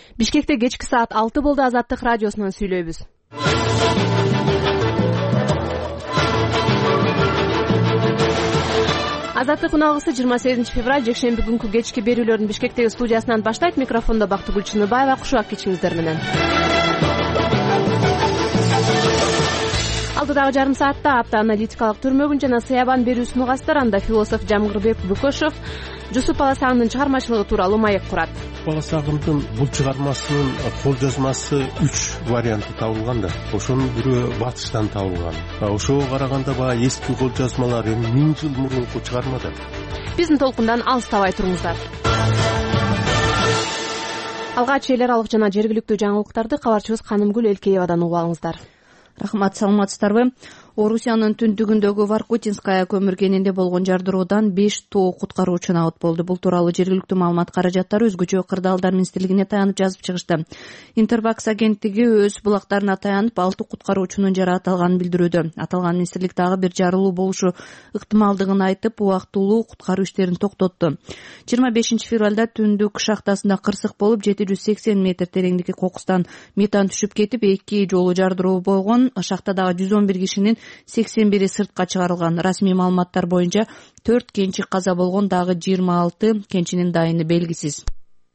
Бишкекте кечки саат 6 болду. Азаттык радиосунан сүйлөйбүз. Азаттык уналгысы 28 февраль жекшемби күнкү кечки берүүлөрдүн Бишкектеги студиясынан баштайт. Микрофондо Бактыгүл Чыныбаева, кушак кечиңиздер менен. Алдыдагы жарым саатта апта аналитикалык түрмөгүн жана сыябан берүүсүн угасыздар. Анда философ Жамгырбек Бүкөшев Жусуп Баласагымдын чыгармачылыгы тууралуу маек курат. Баласагымдын бул чыгармасынын кол жазмасы 3 варианты табылган да. Ошонун бирөө батыштан табылган. Ошого караганда баягы эски кол жазмалар 1000 жыл мурунку чыгарма да. Биздин толкундан алыстабай туруңуздар. Алгач эл аралык жана жергиликтүү жаңылыктарды кабарчыбыз Канымгүл Элкеевадан угуп алыңыздар. Рахмат, саламатсыздарбы? Орусиянын түндүгүндөгү Воркутинская көмүр кенинде болгон жардыруудан 5 тоо куткаруучу абыт болду. Бул тууралуу жергиликтүү маалымат каражаттары өзгөчө кырдаалдар министрлигине таянып жазып чыгышты. Интерфакс агенттиги өз булактарына таянып 6 куткаруучунун жаратылганын билдирүүдө. Аталган министрлик дагы бир жарылуу болушу ыктымалдыгын айтып, убактылуу куткаруу иштерин токтотту. 25 февралда түндүк шахтасында кырсык болуп, 780 метр тереңдикки кокустан метан түшүп кетип, 2 жолу жардыруу болгон. Шахтадагы 111 кишинин 81 сыртка чыгарылган. Расмий маалыматтар боюнча 4 кенчи каза болгон, дагы 26 кенчинин дайыны белгисиз.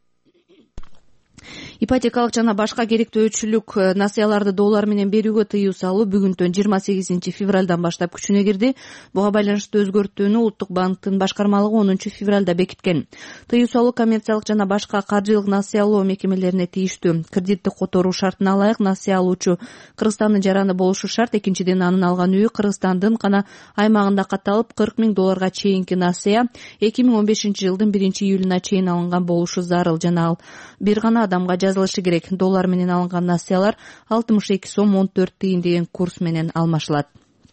Ипотекалык жана башка керектөөчүлүк насыяларды доллар менен берүүгө тыюу салуу бүгүнтөн 28 февралдан баштап күчүнө кирди. Буга байланыштуу өзгөртүүнү Улуттук банктын башкармалыгы 10 февралда бекиткен. Тыюу салуу коммерциялык жана башка каржылык насыялоо мекемелерине тийиштүү. Кредиттик которуу шартына ылайык насыя алуучу Кыргызстандын жараны болушу шарт. Экинчиден, анын алган үйү Кыргызстандын гана аймагында катталып, $40,000 чейинки насыя 2015 жылдын 1-июлуна чейин алынган болушу зарыл. Жана ал бир гана адамга жазылышы керек. Доллар менен алынган насыялар 62 сом 14 тыйын деген курс менен алмашылат.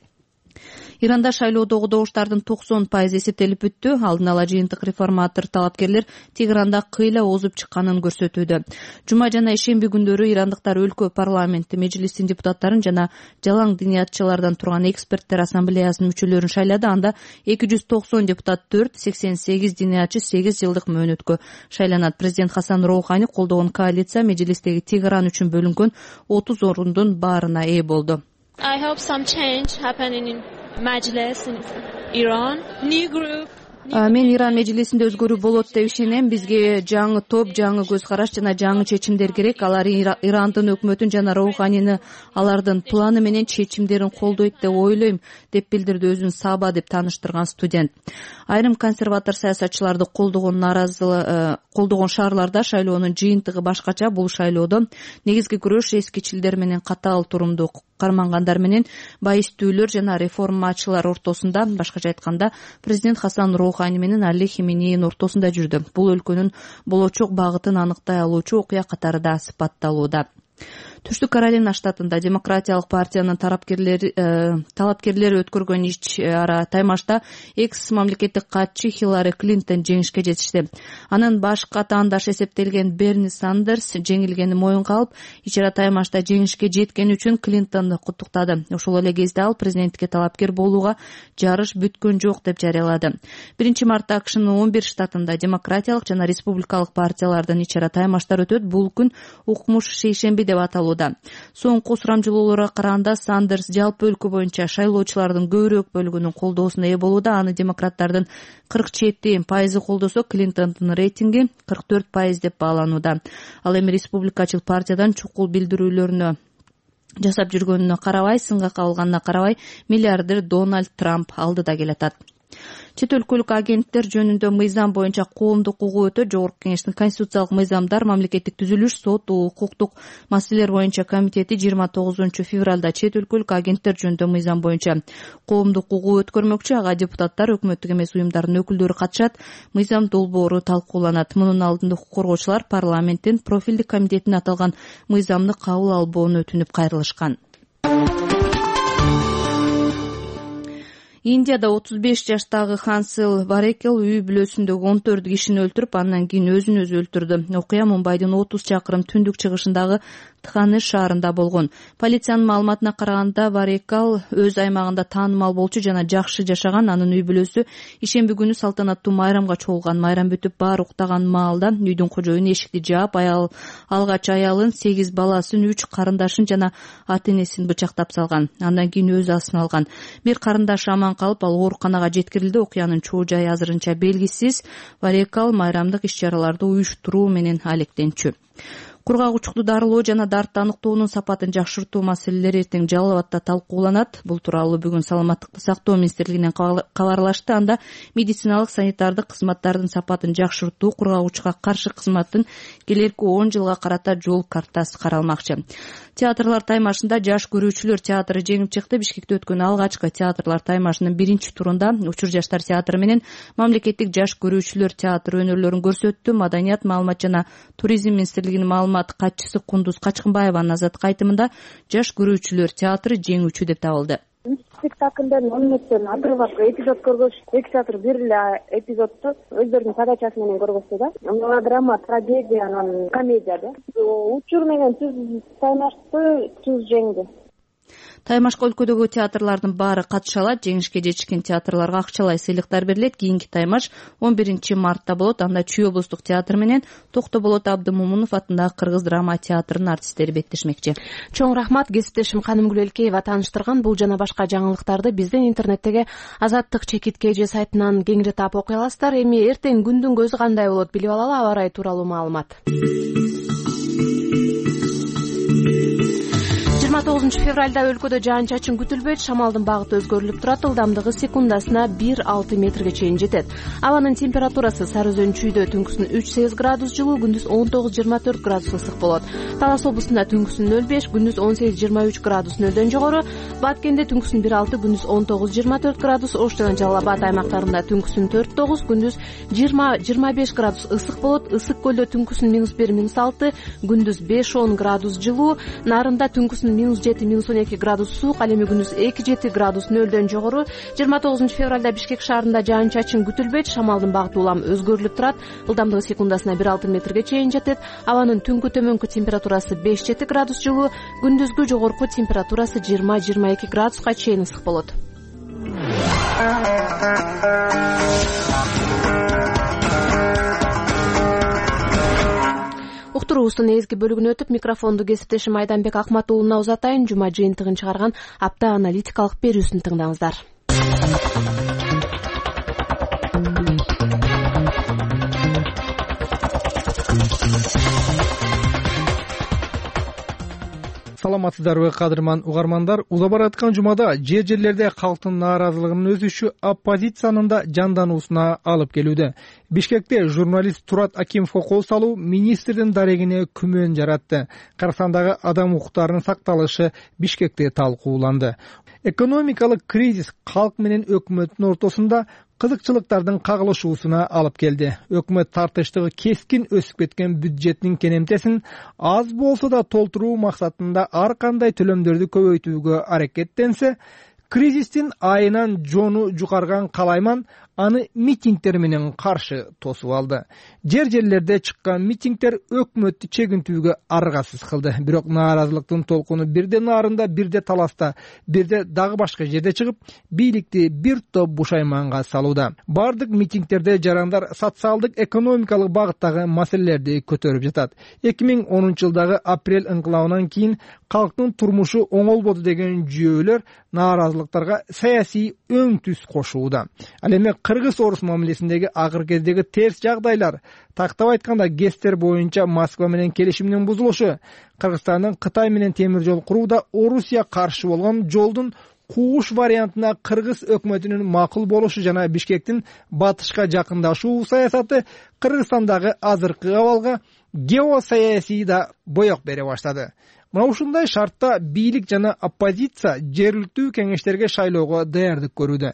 Иранда шайлоодогу добуштардын 90% эсептелип бүттү. Алдын ала жыйынтык реформатор талапкерлер Тегеранда кыйла озуп чыкканын көрсөтүүдө. Жума жана ишемби күндөрү ирандыктар өлкө парламенти межлисинин депутаттарын жана жалаң диниятчылардан турган эксперттер ассамблеясынын мүчөлөрүн шайлады. Анда 290 депутат 4, 88 диниятчы 8 жылдык мөөнөткө шайланат. Президент Хасан Роухани колдогон коалиция межлистеги Тегеран үчүн бөлүнгөн 30 орундун баарына ээ болду. I hope some change happening in Majlis in Iran. New group. Мен Иран межлисинде өзгөрүү болот деп ишенем. Бизге жаңы топ, жаңы көз караш жана жаңы чечимдер керек. Алар Ирандын өкмөтүн жана Роуханини алардын планы менен чечимдерин колдойт деп ойлойм, деп билдирди өзүн Саба деп тааныштырган студент. Айрым консерватор саясатчыларды колдогон шаарларда шайлоонун жыйынтыгы башкача. Бул шайлоодо негизги күрөш эскичилдер менен катаал турумду кармангандар менен байыстүүлөр жана реформачылар ортосунда, башкача айтканда президент Хасан Роухани менен Али Хименейдин ортосунда жүрдү. Бул өлкөнүн болочок багытын аныктай алуучу окуя катары да сыпатталууда. Түштүк Каролина штатында Демократиялык партиянын талапкерлери өткөргөн ич-ара таймашта экс мамлекеттик катчы Хиллари Клинтон жеңишке жетишти. Анын баш катаандаш эсептелген Берни Сандерс жеңилгени моюнга алып, ич-ара таймашта жеңишке жеткени үчүн Клинтонду куттуктады. Ошол эле кезде ал президенттикке талапкер болууга жарыш бүткөн жок деп жарыялады. 1-мартта АКШнын 11 штатында демократиялык жана республикалык партиялардын ич-ара таймаштары өтөт. Бул күн укмуш шейшемби деп аталууда. Соңку сурамжылоолорго караганда Сандерс жалпы өлкө боюнча шайлоочулардын көбүрөөк бөлүгүнүн колдоосуна ээ болууда. Аны демократтардын 47% колдосо, Клинтондун рейтинги 44% деп бааланууда. Ал эми республикачыл партиядан чукул билдирүүлөрүнө жасап жүргөнүнө карабай, сынга кабылганына карабай, миллиардер Дональд Трамп алдыда келатат. Чет өлкөлүк агенттер жөнүндө мыйзам боюнча коомдук угуу өтөт. Жогорку Кеңештин конституциялык мыйзамдар, мамлекеттик түзүлүш, сот, укуктук маселелер боюнча комитети 29 февралда чет өлкөлүк агенттер жөнүндө мыйзам боюнча коомдук угуу өткөрмөкчү. Ага депутаттар, өкмөттүк эмес уюмдардын өкүлдөрү катышат. Мыйзам долбоору талкууланат. Мунун алдында укук коргоочулар парламенттин профилдик комитетине аталган мыйзамды кабыл албоону өтүнүп кайрылышкан. Индияда 35 жаштагы Хансел Барекел үй бүлөсүндөгү 14 кишини өлтүрүп, андан кийин өзүн өзү өлтүрдү. Окуя Мумбайдын 30 чакырым түндүк чыгышындагы Тханы шаарында болгон. Полициянын маалыматына караганда Варекал өз аймагында таанымал болчу жана жакшы жашаган. Анын үй бүлөсү ишемби күнү салтанаттуу майрамга чогулган. Майрам бүтүп баары уктаган маалда үйдүн кожоюну эшикти жаап, алгач аялын, 8 баласын, 3 карындашын жана ата-энесин бычактап салган. Андан кийин өз асын алган. Бир карындашы аман калып, ал ооруканага жеткирилди. Окуянын чоо жайы азырынча белгисиз. Варекал майрамдык иш-чараларды уюштуруу менен алектенчү. Кургагучту дарылоо жана дартты аныктоонун сапатын жакшыртуу маселелери эртең Жалал Абадта талкууланат. Бул тууралуу бүгүн Саламаттыкты сактоо министрлигинен кабарлашты. Анда медициналык санитардык кызматтардын сапатын жакшыртуу, кургагучка каршы кызматтын келерки 10 жылга карата жол картасы каралмакчы. Театрлар таймашында жаш көрүүчүлөр театры жеңип чыкты. Бишкекте өткөн алгачкы театрлар таймашынын биринчи турунда Учур жаштар театры менен мамлекеттик жаш көрүүчүлөр театры өнөрлөрүн көрсөттү. Маданият, маалымат жана туризм министрлигинин маалымат катчысы Кундуз Качкынбаеванын азаттык айтымында жаш көрүүчүлөр театры жеңүүчү деп табылды. Спектакльден 10 мүнөттөн отрывок эпизод көргөч, эки театр бир эле эпизодду өздөрүнүн подачасы менен көргөздү да. Мелодрама, трагедия, анан комедия да. Учур менен Түз таймашты Түз жеңди. Таймашка өлкөдөгү театрлардын баары катыша алат. Жеңишке жетишкен театрларга акчалай сыйлыктар берилет. Кийинки таймаш 11 мартта болот. Анда Чүй облустук театр менен Токтоболот Абдымомунов атындагы Кыргыз драма театрынын артисттери беттешмекчи. Чоң рахмат кесиптешим Канымгүл Элкеева тааныштырган. Бул жана башка жаңылыктарды биздин интернеттеги Азаттык ЧКТ сайтынан кеңири таап окуй аласыздар. Эми эртең күндүн көзү кандай болот билип алалы. Аба ырайы тууралуу маалымат. 29 февралда өлкөдө жаан-чачын күтүлбөйт. Шамалдын багыты өзгөрүлүп турат. Ылдамдыгы секундасына 1-6 метрге чейин жетет. Абанын температурасы Сары Өзөн Чүйдө түнкүсүн 3-8 градус жылуу, күндүз 19-24 градус ысык болот. Талас облусунда түнкүсүн 0-5, күндүз 18-23 градус нөлдөн жогору. Баткенде түнкүсүн 1-6, күндүз 19-24 градус. Ош жана Жалал Абад аймактарында түнкүсүн 4-9, күндүз 20-25 градус ысык болот. Ысык көлдө түнкүсүн -1-6, күндүз 5-10 градус жылуу. Нарында түнкүсүн -7-12 градус суук, ал эми күндүз 2-7 градус нөлдөн жогору. 29 февралда Бишкек шаарында жаан-чачын күтүлбөйт. Шамалдын багыты улам өзгөрүлүп турат. Ылдамдыгы секундасына 1-6 метрге чейин жетет. Абанын түнкү төмөнкү температурасы 5-7 градус жылуу, күндүзгү жогорку температурасы 20-22 градуска чейин ысык болот. Уктуруубуздун негизги бөлүгүнө өтүп, микрофонду кесиптешим Айданбек Акматуулуна узатайын. Жума жыйынтыгын чыгарган апта аналитикалык берүүсүн тыңдаңыздар. Саламатсыздарбы кадырман угармандар. Уза бараткан жумада жерлерде калктын нааразылыгынын өсүшү оппозициянын да жандануусуна алып келүүдө. Бишкекте журналист Турат Акимовго кол салуу министрдин дарегине күмөн жаратты. Кыргызстандагы адам укуктарынын сакталышы Бишкекте талкууланды. Экономикалык кризис калк менен өкмөттүн ортосунда кызыкчылыктардын кагылышуусуна алып келди. Өкмөт тартыштыгы кескин өсүп кеткен бюджеттин кенемтесин аз болсо да толтуруу максатында ар кандай төлөмдөрдү көбөйтүүгө аракеттенсе, кризистин айынан жону жукарган калайман аны митингдер менен каршы тосуп алды. Жерлерде чыккан митингдер өкмөттү чегинтүүгө аргасыз кылды. Бирок нааразылыктын толкуну бирде Нарында, бирде Таласта, бирде дагы башка жерде чыгып, бийликти бир топ бушайманга салууда. Бардык митингдерде жарандар социалдык экономикалык багыттагы маселелерди көтөрүп жатат. 2010 жылдагы апрель ыңкылабынан кийин калктын турмушу оңолбоду деген жүйөлөр нааразылыктарга саясий өң түс кошууда. Ал эми Кыргыз-орус мамилесиндеги акыр кездеги терс жагдайлар, тактап айтканда ГЭСтер боюнча Москва менен келишимдин бузулушу, Кыргызстандын Кытай менен темир жол курууда Орусия каршы болгон жолдун кууш вариантына Кыргыз өкмөтүнүн макул болушу жана Бишкектин батышка жакындашуу саясаты Кыргызстандагы азыркы абалга геосаясий да боек бере баштады. Мына ушундай шартта бийлик жана оппозиция жергиликтүү кеңештерге шайлоого даярдык көрүүдө.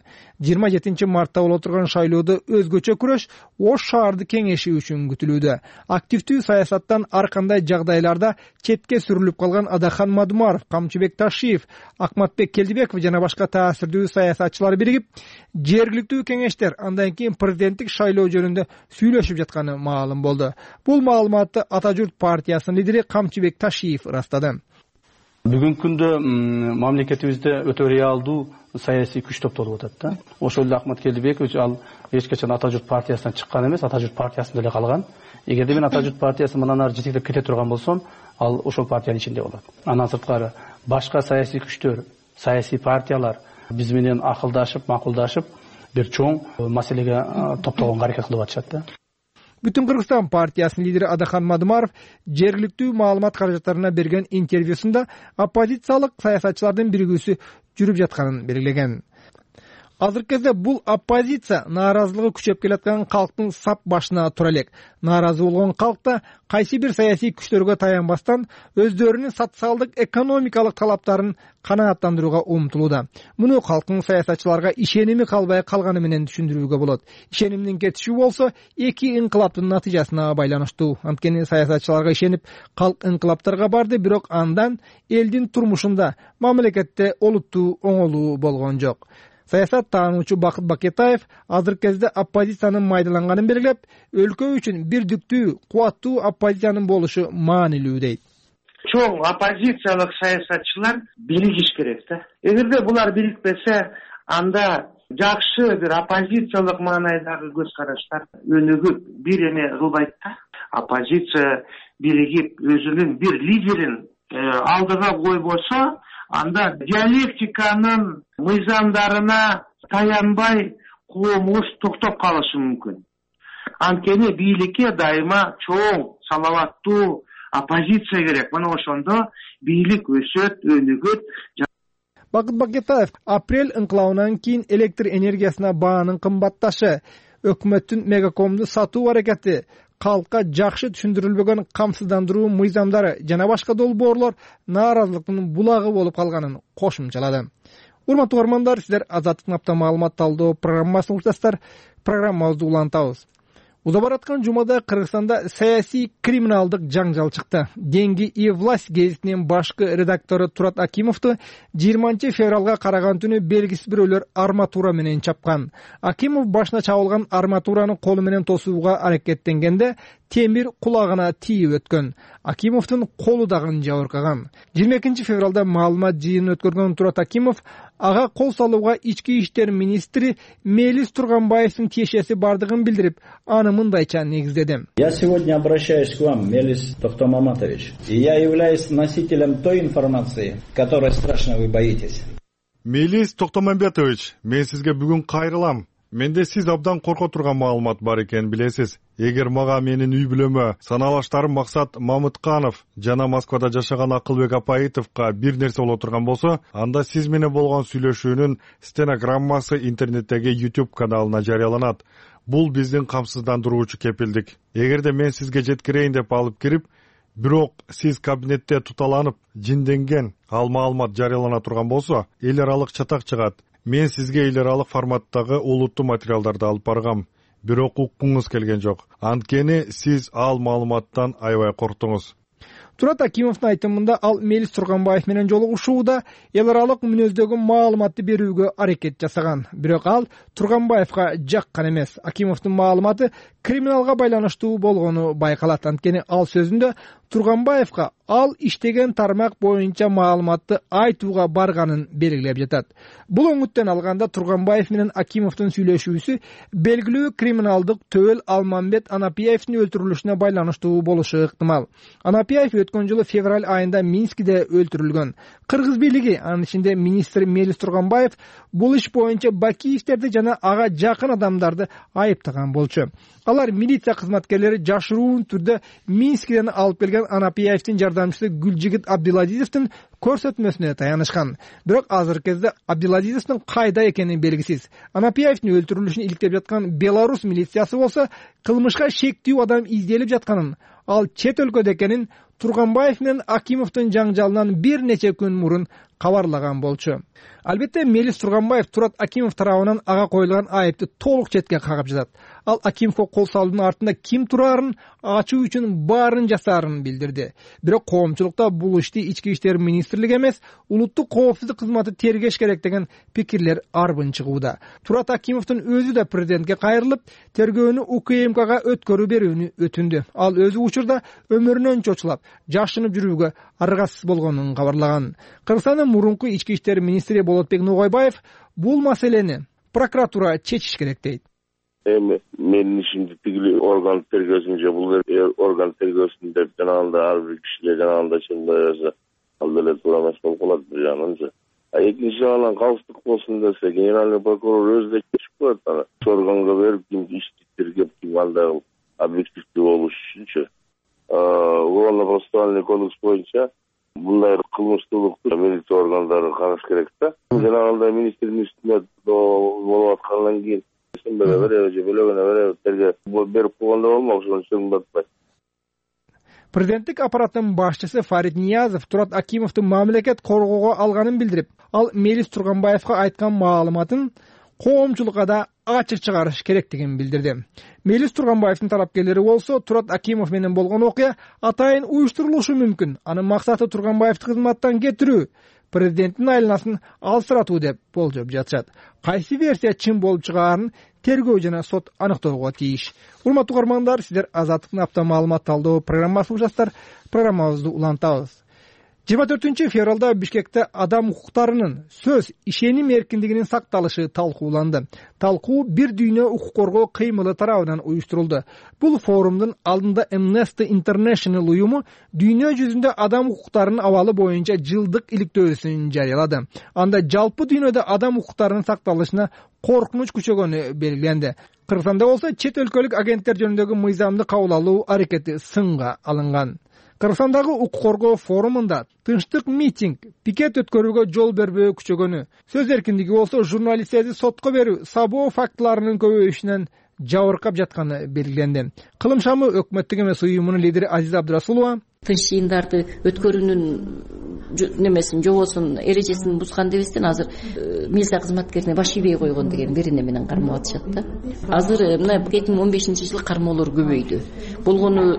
27 мартта боло турган шайлоодо өзгөчө күрөш Ош шаардык кеңеши үчүн күтүлүүдө. Активдүү саясаттан ар кандай жагдайларда четке сүрүлүп калган Адахан Мадумаров, Камчыбек Ташиев, Акматбек Келдибеков жана башка таасирдүү саясатчылар биригип, жергиликтүү кеңештер андан кийин президенттик шайлоо жөнүндө сүйлөшүп жатканы маалым болду. Бул маалыматты Ата журт партиясынын лидери Камчыбек Ташиев ырастады. Бүгүнкү күндө мамлекетибизде өтө реалдуу саясий күч топтолуп атат да. Ошол эле Акмат Келдибекович ал эч качан Ата журт партиясынан чыккан эмес, Ата журт партиясында эле калган. Эгерде мен Ата журт партиясын мындан ары жетектеп кете турган болсом, ал ошол партиянын ичинде болот. Андан сырткары башка саясий күчтөр, саясий партиялар биз менен акылдашып, макулдашып, бир чоң маселеге топтогонго аракет кылып атышат да. Бүтүн Кыргызстан партиясынын лидери Адахан Мадумаров жергиликтүү маалымат каражаттарына берген интервьюсунда оппозициялык саясатчылардын биригүүсү жүрүп жатканын белгилеген. Азыркы кезде бул оппозиция нааразылыгы күчөп келаткан калктын сап башына тура элек. Нааразы болгон калкта кайсы бир саясий күчтөргө таянбастан өздөрүнүн социалдык экономикалык талаптарын канааттандырууга умтулууда. Муну калктын саясатчыларга ишеними калбай калганы менен түшүндүрүүгө болот. Ишенимдин кетиши болсо эки инкылаптын натыйжасына байланыштуу. Анткени саясатчыларга ишенип калк инкылаптарга барды, бирок андан элдин турмушунда, мамлекетте олуттуу оңолуу болгон жок. Саясат таануучу Бакыт Бакетаев азыркы кезде оппозициянын майдаланганын белгилеп, өлкө үчүн бирдиктүү, кубаттуу оппозициянын болушу маанилүү дейт. Чоң оппозициялык саясатчылар биригиш керек да. Эгерде булар бирикпесе, анда жакшы бир оппозициялык маанайдагы көз караштар өнүгүп бир эме кылбайт да. Оппозиция биригип өзүнүн бир лидерин алдыга койбосо, анда диалектиканын мыйзамдарына таянбай коомубуз токтоп калышы мүмкүн. Анткени бийликке дайыма чоң, салаваттуу оппозиция керек. Мына ошондо бийлик өсөт, өнүгөт. Бакыт Бакетаев апрель инкылабынан кийин электр энергиясына баанын кымбатташы, өкмөттүн мегакомду сатуу аракети, калкка жакшы түшүндүрүлбөгөн камсыздандыруу мыйзамдары жана башка долбоорлор нааразылыктын булагы болуп калганын кошумчалады. Урматтуу угармандар, сиздер Азаттыктын апта маалымат талдоо программасын уктасыздар. Программабызды улантабыз. Уза бараткан жумада Кыргызстанда саясий криминалдык жаңжал чыкты. Деньги и власть гезитинин башкы редактору Турат Акимовду 20 февралга караган түнү белгисиз бирөөлөр арматура менен чапкан. Акимов башына чабылган арматураны колу менен тосууга аракеттенгенде темир кулагына тийип өткөн. Акимовдун колу дагы жабыркаган. 22 февралда маалымат жыйынын өткөргөн Турат Акимов ага кол салууга ички иштер министри Мелис Турганбаевдин тиешеси бардыгын билдирип, аны мындайча негиздеди. Я сегодня обращаюсь к вам, Мелис Тохтомаматович, и я являюсь носителем той информации, которой страшно вы боитесь. Мелис Тохтомамбетович, мен сизге бүгүн кайрылам. Менде сиз абдан корко турган маалымат бар экенин билесиз. Эгер мага менин үй бүлөмө саналаштарым Максат Мамытканов жана Москвада жашаган Акылбек Апаитовго бир нерсе боло турган болсо, анда сиз менен болгон сүйлөшүүнүн стенограммасы интернеттеги YouTube каналына жарыяланат. Бул биздин камсыздандыруучу кепилдик. Эгерде мен сизге жеткирейин деп алып кирип, бирок сиз кабинетте туталанып, жинденген ал маалымат жарыялана турган болсо, эл аралык чатак чыгат. Мен сизге эл аралык форматтагы олуттуу материалдарды алып баргам. Бирок уккуңуз келген жок. Анткени сиз ал маалыматтан аябай корктуңуз. Турат Акимовдун айтымында ал Мелис Турганбаев менен жолугушууда эл аралык мүнөздөгү маалыматты берүүгө аракет жасаган. Бирок ал Турганбаевга жаккан эмес. Акимовдун маалыматы криминалга байланыштуу болгону байкалат. Анткени ал сөзүндө Турганбаевга ал иштеген тармак боюнча маалыматты айтууга барганын белгилеп жатат. Бул өңүттөн алганда Турганбаев менен Акимовдун сүйлөшүүсү белгилүү криминалдык төбөл Алмамбет Анапиевдин өлтүрүлүшүнө байланыштуу болушу ыктымал. Анапиев өткөн жылы февраль айында Минскиде өлтүрүлгөн. Кыргыз бийлиги, анын ичинде министр Мелис Турганбаев, бул иш боюнча Бакиевтерди жана ага жакын адамдарды айыптаган болчу. Алар милиция кызматкерлери жашыруун түрдө Минскиден алып келген Анапиевдин жардамчысы Гүлжигит Абдиладизовдун көрсөтмөсүнө таянышкан. Бирок азыркы кезде Абдиладизовдун кайда экени белгисиз. Анапиевдин өлтүрүлүшүн иликтеп жаткан Беларусь милициясы болсо, кылмышка шектүү адам изделип жатканын, ал чет өлкөдө экенин Турганбаев менен Акимовдун жаңжалынан бир нече күн мурун кабарлаган болчу. Албетте Мелис Турганбаев Турат Акимов тарабынан ага коюлган айыпты толук четке кагып жатат. Ал Акимовго кол салуунун артында ким турарын ачуу үчүн баарын жасаарын билдирди. Бирок коомчулукта бул ишти Ички иштер министрлиги эмес, улуттук коопсуздук кызматы тергеш керек деген пикирлер арбын чыгууда. Турат Акимовдун өзү да президентке кайрылып, тергөөнү УКМКга өткөрүү берүүнү өтүндү. Ал өзү учурда өмүрүнөн чочулап, жашынып жүрүүгө аргасыз болгонун кабарлаган. Кыргызстандын мурунку ички иштер министри Болотбек Нугайбаев бул маселени прокуратура чечиш керек дейт. Эми менин ишимди тигил орган тергөөсүнчө бул орган тергөөсүн деп жанагындай ар бир кишиге жанагындай чындаса ал деле туура эмес болуп калат бир жагынан. Экинчи жагынан калыстык болсун десе генеральный прокурор өзү да чечип коет аны. Органга берип ким ишти тергеп ким андай объективдүү болуш үчүнчү. Уголовно-процессуальный кодекс боюнча мындай кылмыштуулукту милиция органдары караш керек да. Жанагындай министрдин үстүнө болуп аткандан кийин берип койгондо болмок, ошону чындатпайт. Президенттик аппараттын башчысы Фарид Ниязов Турат Акимовдун мамлекет коргоого алганын билдирип, ал Мелис Турганбаевга айткан маалыматын коомчулукка да ачык чыгарыш керектигин билдирди. Мелис Турганбаевдин талапкерлери болсо Турат Акимов менен болгон окуя атайын уюштурулушу мүмкүн. Анын максаты Турганбаевди кызматтан кетирүү, президенттин айланасын алсыратуу деп болжоп жатышат. Кайсы версия чын болуп чыгаарын тергөө жана сот аныктоого тийиш. Урматтуу угармандар, сиздер Азаттыктын апта маалымат талдоо программасын угасыздар. Программабызды улантабыз. 24 февралда Бишкекте адам укуктарынын сөз, ишеним эркиндигинин сакталышы талкууланды. Талкуу бир дүйнө укук коргоо кыймылы тарабынан уюштурулду. Бул форумдун алдында Amnesty International уюму дүйнө жүзүндө адам укуктарынын абалы боюнча жылдык иликтөөсүн жарыялады. Анда жалпы дүйнөдө адам укуктарынын сакталышына коркунуч күчөгөнү белгиленди. Кыргызстанда болсо чет өлкөлүк агенттер жөнүндөгү мыйзамды кабыл алуу аракети сынга алынган. Кыргызстандагы укук коргоо форумунда тынчтык митинг, пикет өткөрүүгө жол бербөө күчөгөнү, сөз эркиндиги болсо журналисттерди сотко берүү, сабоо фактыларынын көбөйүшүнөн жабыркап жатканы белгиленди. Кылым шамы өкмөттүк эмес уюмунун лидери Азиза Абдырасулова тынч жыйындарды өткөрүүнүн немесин жобосун эрежесин бузган дебестен азыр милиция кызматкерине баш ийбей койгон деген берене менен кармап атышат да. Азыр мына 2015-жылы кармоолор көбөйдү. Болгону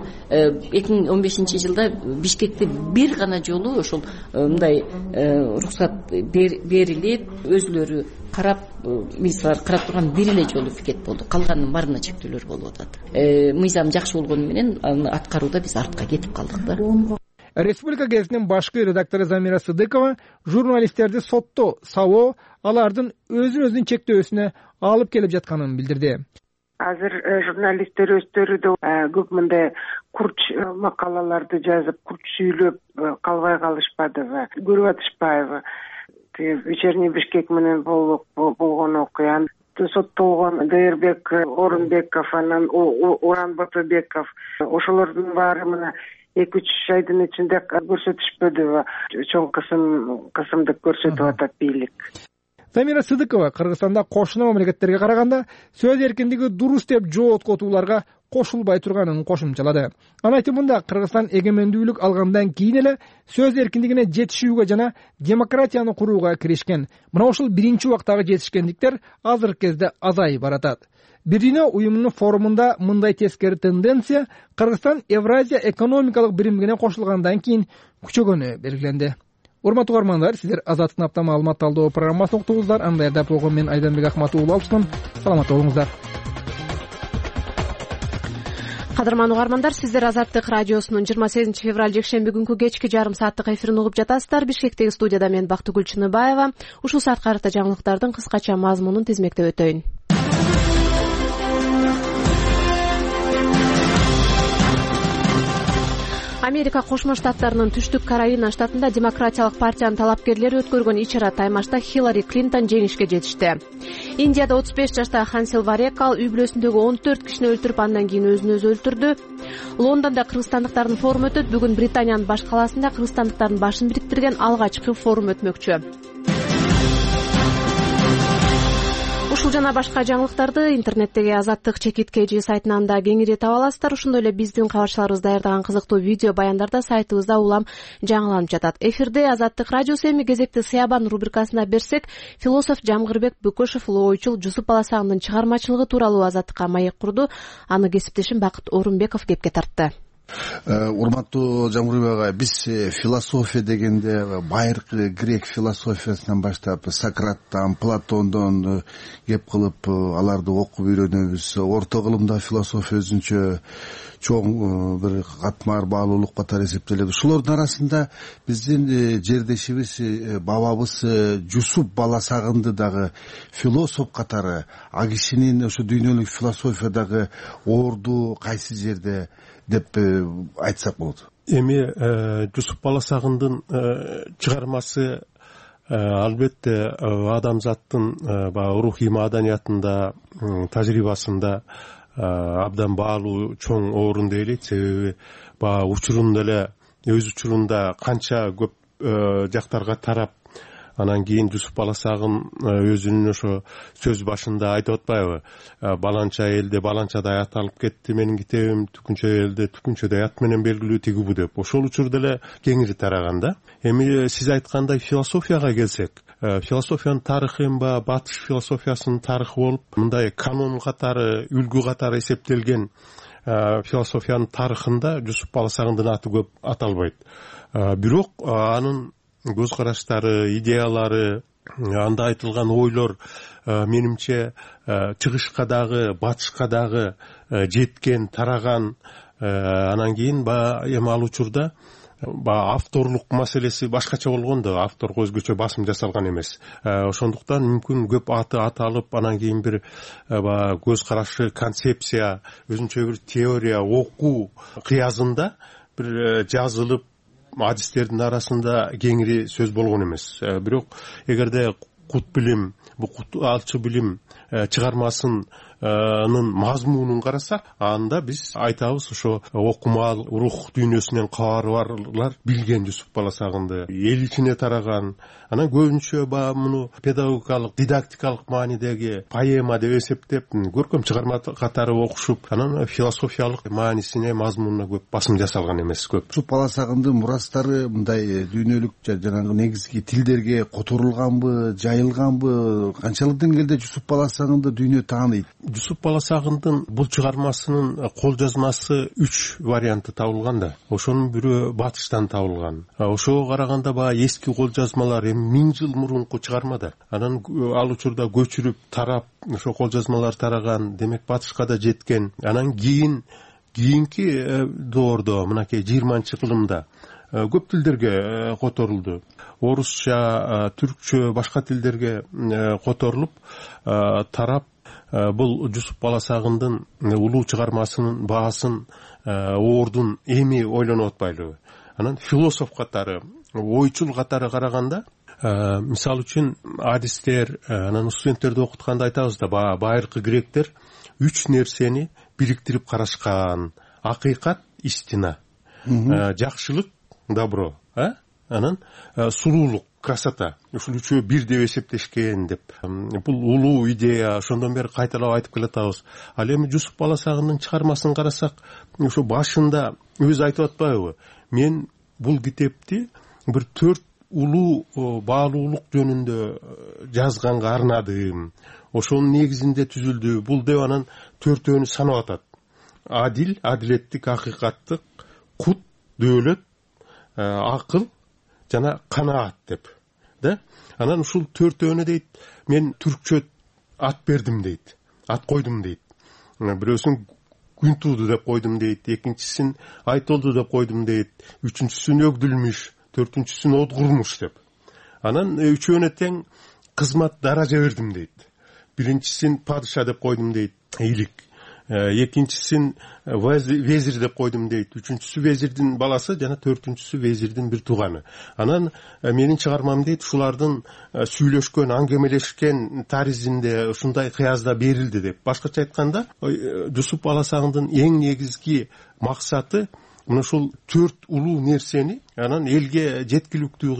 2015-жылда Бишкекте бир гана жолу ошол мындай уруксат берилип, өзүлөрү карап, милициялар карап турган бир эле жолу пикет болду. Калганынын баарына чектөөлөр болуп атат. Мыйзам жакшы болгону менен аны аткарууда биз артка кетип калдык да. Республика гезитинин башкы редактору Замира Сыдыкова журналисттерди сотто сабоо алардын өзүн чектөөсүнө алып келип жатканын билдирди. Азыр журналисттер өздөрү да көп мындай курч макалаларды жазып, курч сүйлөп калбай калышпадыбы, көрүп атышпайбы. Вечерний Бишкек менен болгон окуяны соттолгон Дайырбек Орунбеков, анан Уран Батыбеков, ошолордун баары мына 2-3 айдын ичинде көрсөтүшпөдүбү, чоң кысымдык көрсөтүп атат бийлик. Замира Сыдыкова Кыргызстанда кошуна мамлекеттерге караганда сөз эркиндиги дурус деп жооткотууларга кошулбай турганын кошумчалады. Анын айтымында Кыргызстан эгемендүүлүк алгандан кийин эле сөз эркиндигине жетишүүгө жана демократияны курууга киришкен. Мына ушул биринчи убактагы жетишкендиктер азыркы кезде азайып баратат. Бир дүйнө уюмунун форумунда мындай тескери тенденция Кыргызстан Евразия экономикалык биримдигине кошулгандан кийин күчөгөнү белгиленди. Урматтуу угармандар, сиздер Азаттыктын апта маалымат талдоо программасын уктуңуздар. Андай да болгон мен Айданбек Ахматов алчумун. Саламат болуңуздар. Кадырман угармандар, сиздер Азаттык радиосунун 28 февраль жекшемби күнкү кечки жарым сааттык эфирин угуп жатасыздар. Бишкектеги студияда мен Бактыгүл Чыныбаева. Ушул саатка карата жаңылыктардын кыскача мазмунун тизмектеп өтөйүн. Америка Кошмо Штаттарынын Түштүк Каролина штатында Демократиялык партиянын талапкерлери өткөргөн ич-чара таймашта Хиллари Клинтон жеңишке жетишти. Индияда 35 жаштагы Хансел Варекал үй бүлөсүндөгү 14 кишини өлтүрүп, андан кийин өзүн өзү өлтүрдү. Лондондо кыргызстандыктардын форуму өтөт. Бүгүн Британиянын баш калаасында кыргызстандыктардын башын бириктирген алгачкы форум өтмөкчү. Ушул жана башка жаңылыктарды интернеттеги Азаттык ЧКТ сайтынан да кеңири таба аласыздар. Ошондой эле биздин кабарчыларыбыз даярдаган кызыктуу видео баяндар да сайтыбызда улам жаңыланып жатат. Эфирде Азаттык радиосу. Эми кезекти Сыябан рубрикасына берсек, философ Жамгырбек Бөкөшев улуу ойчул Жусуп Баласагындын чыгармачылыгы тууралуу Азаттыкка маек курду. Аны кесиптешим Бакыт Орунбеков кепке тартты. Урматтуу Жамгырбек агай, биз философия дегенде байыркы грек философиясынан баштап Сократтан, Платондон кеп кылып аларды окуп үйрөнөбүз. Орто кылымда философия өзүнчө чоң бир катмар баалуулук катары эсептелет. Ушулордун арасында биздин жердешибиз бабабыз Жусуп Баласагынды дагы философ катары, а кишинин ошо дүйнөлүк философиядагы орду кайсы жерде деп айтсак болот. Эми Жусуп Баласагындын чыгармасы албетте адамзаттын баягы рухий маданиятында, тажрыйбасында абдан баалуу чоң орунду ээлейт. Себеби баягы учурунда эле өз учурунда канча көп жактарга тарап, анан кийин Жусуп Баласагын өзүнүн ошо сөз башында айтып атпайбы? Баланча элде баланчадай ат алып кетти менин китебим, түкүнчө элде түкүнчөдөй ат менен белгилүү тигибу деп. Ошол учурда эле кеңири тараган да. Эми сиз айткандай философияга келсек, философиянын тарыхы батыш философиясынын тарыхы болуп, мындай канон катары, үлгү катары эсептелген философиянын тарыхында Жусуп Баласагындын аты көп аталбайт. Бирок анын көз караштары, идеялары, анда айтылган ойлор менимче чыгышка дагы, батышка дагы жеткен, тараган. Анан кийин эми ал учурда авторлук маселеси башкача болгон да, авторго өзгөчө басым жасалган эмес. Ошондуктан мүмкүн көп аты аталып, анан кийин бир көз карашы, концепция, өзүнчө бир теория, окуу кыязында бир жазылып, адистердин арасында кеңири сөз болгон эмес. Бирок эгерде кут билим, бу алчы билим чыгармасынын мазмунун карасак, анда биз айтабыз ошо окумал, рух дүйнөсүнөн кабары барлар билген Жусуп Баласагынды, эл ичине тараган. Анан көбүнчө муну педагогикалык, дидактикалык маанидеги поэма деп эсептеп, көркөм чыгарма катары окушуп, анан философиялык маанисине, мазмунуна көп басым жасалган эмес көп. Жусуп Баласагындын мурастары мындай дүйнөлүк жанагы негизги тилдерге которулганбы, жайылганбы? Канчалык деңгээлде Жусуп Баласагынды дүйнө тааныйт? Жусуп Баласагындын бул чыгармасынын кол жазмасы 3 варианты табылган да. Ошонун бирөө батыштан табылган. Ошого караганда эски кол жазмалар 1000 жыл мурунку чыгармада. Анан ал учурда көчүрүп, тарап, ошо кол жазмалар тараган, демек батышка да жеткен. Анан кийинки доордо, мынакей 20-кылымда көп тилдерге которулду. Орусча, түркчө, башка тилдерге которулуп, тарап, бул Жусуп Баласагындын улуу чыгармасынын баасын, ордун эми ойлонуп атпайлыбы? Анан философ катары, ойчул катары караганда, мисалы үчүн адистер, анан студенттерди окутканда айтабыз да, байыркы гректер 3 нерсени бириктирип карашкан: акыйкат, истина, жакшылык, добро, анан сулуулук, красота. Ушул үчөө бир деп эсептешкен деп. Бул улуу идея, ошондон бери кайталап айтып келатабыз. Ал эми Жусуп Баласагындын чыгармасын карасак, ошо башында өзү айтып атпайбы? Мен бул китепти бир 4 улуу баалуулук жөнүндө жазганга арнадым. Ошонун негизинде түзүлдү. Бул деп анан 4өөнү санап атат. Адил, адилеттик, акыйкаттык, кут, дөөлөт, акыл жана канаат деп. Да? Анан ушул 4өөнү дейт, мен түркчө ат бердим дейт. Ат койдум дейт. Бирөөсүн күн тууду деп койдум дейт, экинчисин айтолду деп койдум дейт, үчүнчүсүн өгдүлмүш, төртүнчүсүн одгурмуш деп. Анан үчөөнө тең кызмат даража бердим дейт. Биринчисин падыша деп койдум дейт, ыйлык. Экинчисин везир деп койдум дейт. Үчүнчүсү везирдин баласы жана төртүнчүсү везирдин бир тууганы. Анан менин чыгармам дейт, ушулардын сүйлөшкөн, аңгемелешкен таризинде ушундай кыязда берилди деп. Башкача айтканда, Жусуп Баласагындын эң негизги максаты мына ушул 4 улуу нерсени анан элге жеткиликтүү кылып,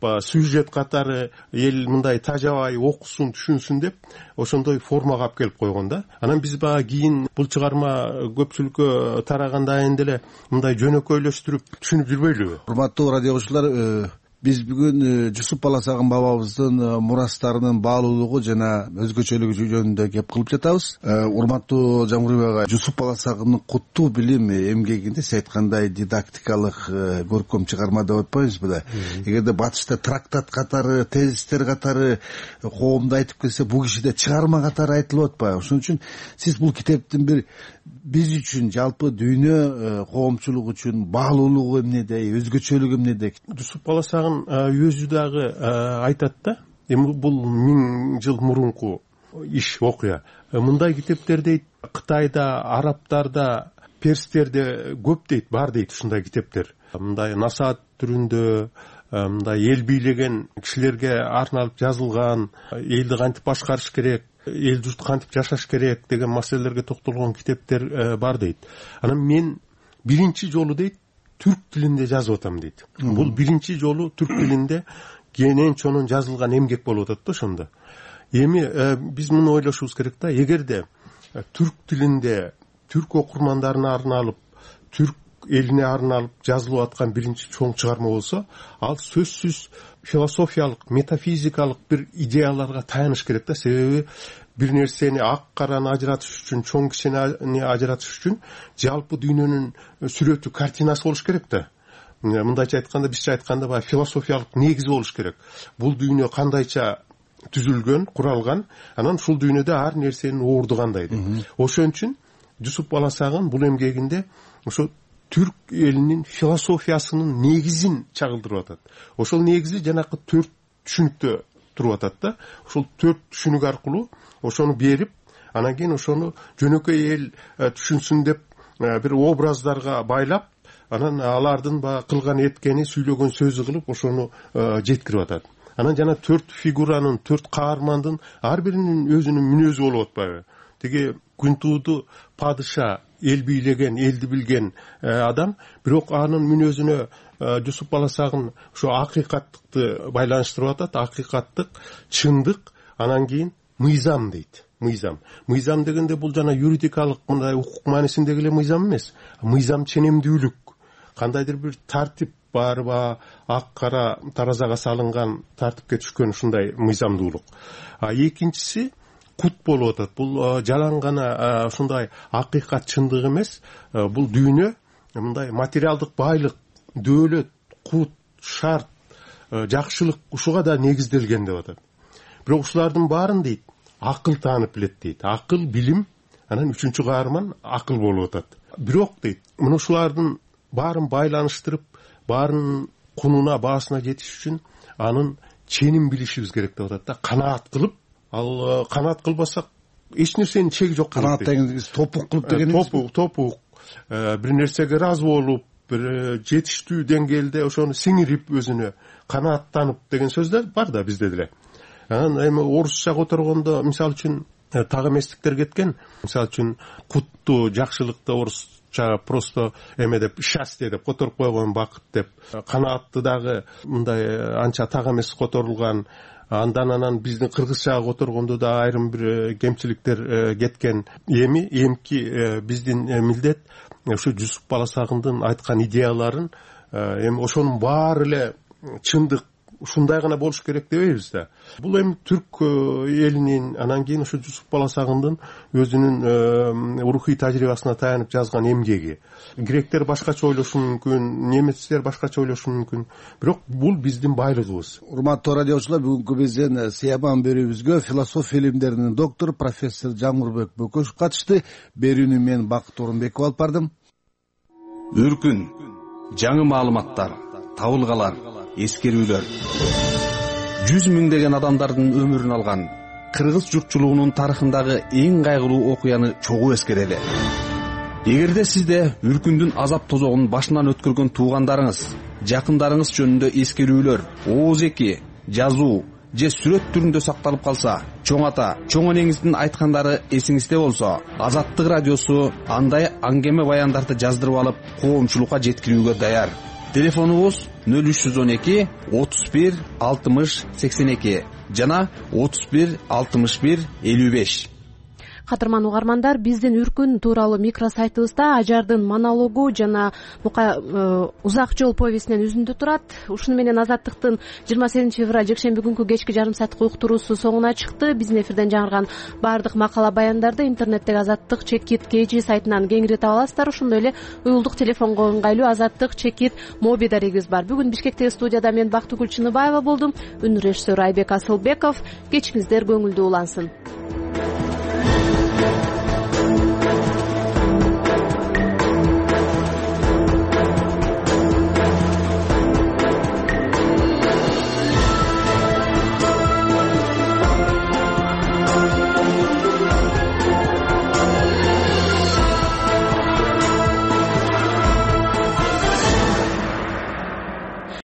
сюжет катары эл мындай тажабай окусун, түшүнсүн деп ошондой формага алып келип койгон да. Анан биз баягы кийин бул чыгарма көпчүлүккө тарагандан кийин деле мындай жөнөкөйлөштүрүп түшүнүп жүрбөйлүбү? Урматтуу радио угуучулар, биз бүгүн Жусуп Баласагын бабабыздын мурастарынын баалуулугу жана өзгөчөлүгү жөнүндө кеп кылып жатабыз. Урматтуу Жамгырбек ага, Жусуп Баласагынын куттуу билим эмгегинде сиз айткандай дидактикалык көркөм чыгарма деп атпайбызбы да? Эгерде батышта трактат катары, тезистер катары коомдо айтып келсе, бул кишиде чыгарма катары айтылып атпайбы? Ошон үчүн сиз бул китептин бир биз үчүн, жалпы дүйнө коомчулугу үчүн баалуулугу эмнеде, өзгөчөлүгү эмнеде? Жусуп Баласагын өзү дагы айтат да, эми бул 1000 жыл мурунку иш, окуя. Мындай китептер дейт Кытайда, арабтарда, перстерде көп дейт, бар дейт ушундай китептер. Мындай насаат түрүндө, мындай эл бийлеген кишилерге арналып жазылган, элди кантип башкарыш керек, эл журт кантип жашаш керек деген маселелерге токтолгон китептер бар дейт. Анан мен биринчи жолу дейт түрк тилинде жазып атам дейт. Бул биринчи жолу түрк тилинде кенен чонун жазылган эмгек болуп атат да ошондо. Эми биз муну ойлошубуз керек да, эгерде түрк тилинде түрк окурмандарына арналып, түрк элине арналып жазылып аткан биринчи чоң чыгарма болсо, ал сөзсүз философиялык, метафизикалык бир идеяларга таяныш керек да. Себеби бир нерсени ак караны ажыратыш үчүн, чоң кичинени ажыратыш үчүн жалпы дүйнөнүн сүрөтү, картинасы болуш керек да. Мындайча айтканда, бизче айтканда, баягы философиялык негизи болуш керек. Бул дүйнө кандайча түзүлгөн, куралган, анан ушул дүйнөдө ар нерсенин орду кандай деп. Ошон үчүн Жусуп Баласагын бул эмгегинде ошо түрк элинин философиясынын негизин чагылдырып атат. Ошол негизи жанакы 4 түшүнүктө туруп атат да. Ошол 4 түшүнүк аркылуу ошону берип, анан кийин ошону жөнөкөй эл түшүнсүн деп бир образдарга байлап, анан алардын баягы кылган эткени, сүйлөгөн сөзү кылып ошону жеткирип атат. Анан жана 4 фигуранын, 4 каармандын ар биринин өзүнүн мүнөзү болуп атпайбы? Тиги Күнтууду падыша, эл бийлеген, элди билген адам, бирок анын мүнөзүнө Жусуп Баласагын ошо акыйкаттыкты байланыштырып атат. Акыйкаттык, чындык, анан кийин мыйзам дейт. Мыйзам дегенде бул жана юридикалык мындай укук маанисиндеги эле мыйзам эмес. Мыйзам ченемдүүлүк, кандайдыр бир тартип барба, ак кара таразага салынган, тартипке түшкөн ушундай мыйзамдуулук. Экинчиси кут болуп атат. Бул жалаң гана ушундай акыйкат, чындык эмес. Бул дүйнө мындай материалдык байлык, дөөлөт, кут, шарт, жакшылык ушуга да негизделген деп атат. Бирок ушулардын баарын дейт акыл таанып билет дейт. Акыл, билим, анан үчүнчү каарман акыл болуп атат. Бирок дейт, мына ушулардын баарын байланыштырып, баарын кунуна, баасына жетиш үчүн анын ченин билишибиз керек деп атат да. Канаат кылып, ал канаат кылбасак эч нерсенин чеги жок. Канаат дегенибиз топук кылып дегенибиз. Топук. Бир нерсеге ыраазы болуп, бир жетиштүү деңгээлде ошону сиңирип өзүнө канааттанып деген сөздөр бар да бизде деле. Анан эми орусча которгондо, мисалы үчүн так эместиктер кеткен. Мисалы үчүн кутту, жакшылыкты орусча просто эме деп, счастье деп которуп койгон, бакыт деп. Канаатты дагы мындай анча так эмес которулган. Андан биздин кыргызчага которгондо да айрым бир кемчиликтер кеткен. Эмки биздин милдет ушу Жусуп Баласагындын айткан идеяларын эми ошонун баары эле чындык, ушундай гана болуш керек дебейбиз да. Бул эми түрк элинин, анан кийин ушу Жусуп Баласагындын өзүнүн рухий тажрыйбасына таянып жазган эмгеги. Гректер башкача ойлошу мүмкүн, немецтер башкача ойлошу мүмкүн, бирок бул биздин байлыгыбыз. Урматтуу радиочулар, бүгүнкү биздин сыябан берүүбүзгө философия илимдеринин доктору профессор Жамгырбек Бөкөшев катышты. Берүүнү мен Бакыт Орунбеков алып бардым. Үркүн, жаңы маалыматтар, табылгалар, эскерүүлөр. 100 миңдеген адамдардын өмүрүн алган кыргыз журтчулугунун тарыхындагы эң кайгылуу окуяны чогуу эскерели. Эгерде сизде үркүндүн азап тозогун башынан өткөргөн туугандарыңыз, жакындарыңыз жөнүндө эскерүүлөр, ооз-эки, жазуу же сүрөт түрүндө сакталып калса, чоң ата, чоң энеңиздин айткандары эсиңизде болсо, Азаттык радиосу андай аңгеме баяндарды жаздырып алып, коомчулукка жеткирүүгө даяр. телефонубуз 0312 31 60 82 жана 31 61 55. Кадырман угармандар, биздин Үркүн тууралуу микро сайтыбызда Ажардын монологу жана Узак жол повестинен үзүндү турат. Ушуну менен Азаттыктын 28 февраль жекшемби күнкү кечки жарым сааттык уктуруусу соңуна чыкты. Биздин эфирден жаңырган баардык макала баяндарды интернеттеги Азаттык чекит KG сайтынан кеңири таба аласыздар. Ошондой эле уюлдук телефонго ыңгайлуу Азаттык чекит моби дарегибиз бар. Бүгүн Бишкектеги студияда мен Бактыгүл Чыныбаева болдум. Үн режиссеру Айбек Асылбеков. Кечиңиздер көңүлдүү улансын.